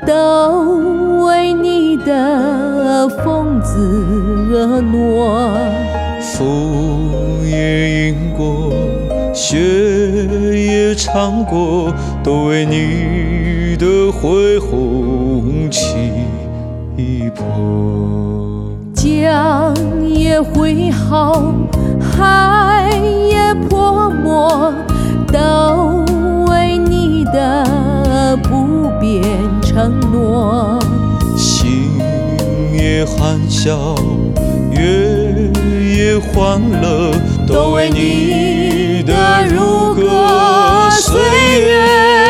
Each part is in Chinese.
都为你的风姿而挪。 风也吟过，雪也唱过，都为你的恢弘起波。 江也挥毫，海也泼墨，都为你的不变承诺。 心也欢笑，月也欢乐，都为你的如歌岁月。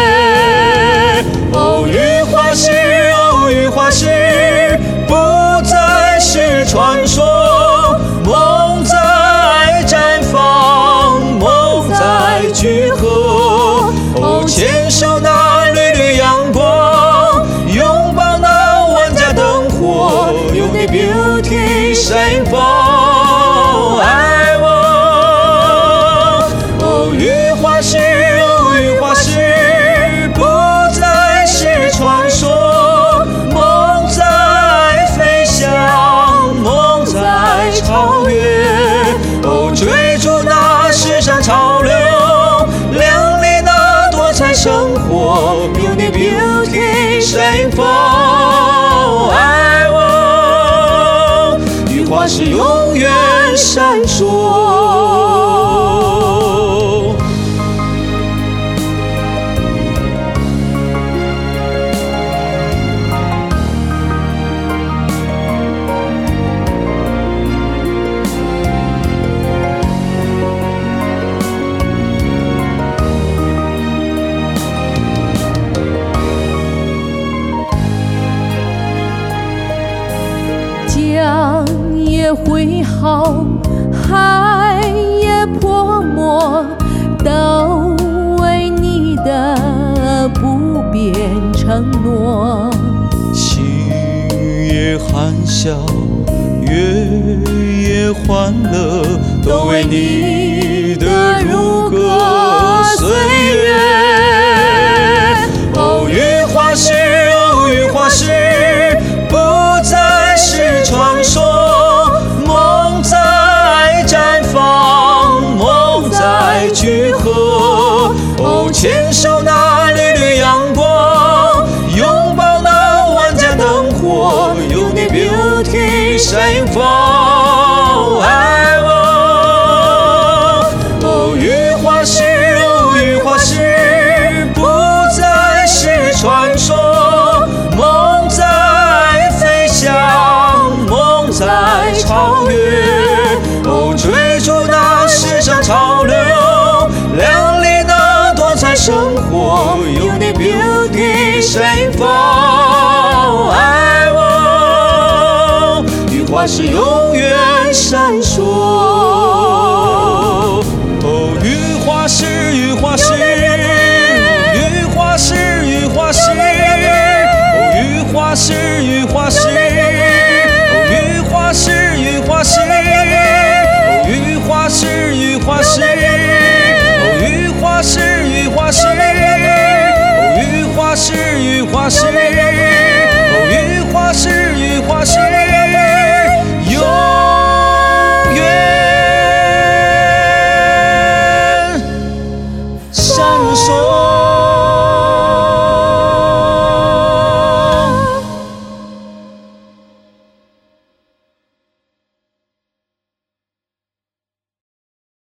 哦，雨花诗，哦，雨花诗，不再是传说，梦在绽放，梦在聚合。哦，牵手那缕缕阳光，拥抱那万家灯火，有你 beauty 闪放，爱我。哦，雨花诗，哦，雨花诗，不再是传说，梦在飞翔，梦在超越。哦，追逐那时尚潮流，亮丽那多彩生活，有你 beauty 闪放，爱我。雨花是永远闪烁。 江也挥毫，海也泼墨，都为你的不变承诺。 心也欢笑，月也欢乐，都为你的如歌岁月。哦，雨花诗，哦，雨花诗，不再是传说，梦在绽放，梦在聚合。哦，牵手那缕缕阳光，拥抱那万家灯火，有你 beauty 闪放，爱我。哦，雨花诗，哦，雨花诗，不再是传说，梦在飞翔，梦在超越。哦，追逐那时尚潮流，亮丽那多彩生活，有你 beauty 闪放，爱我。雨花是永远闪烁。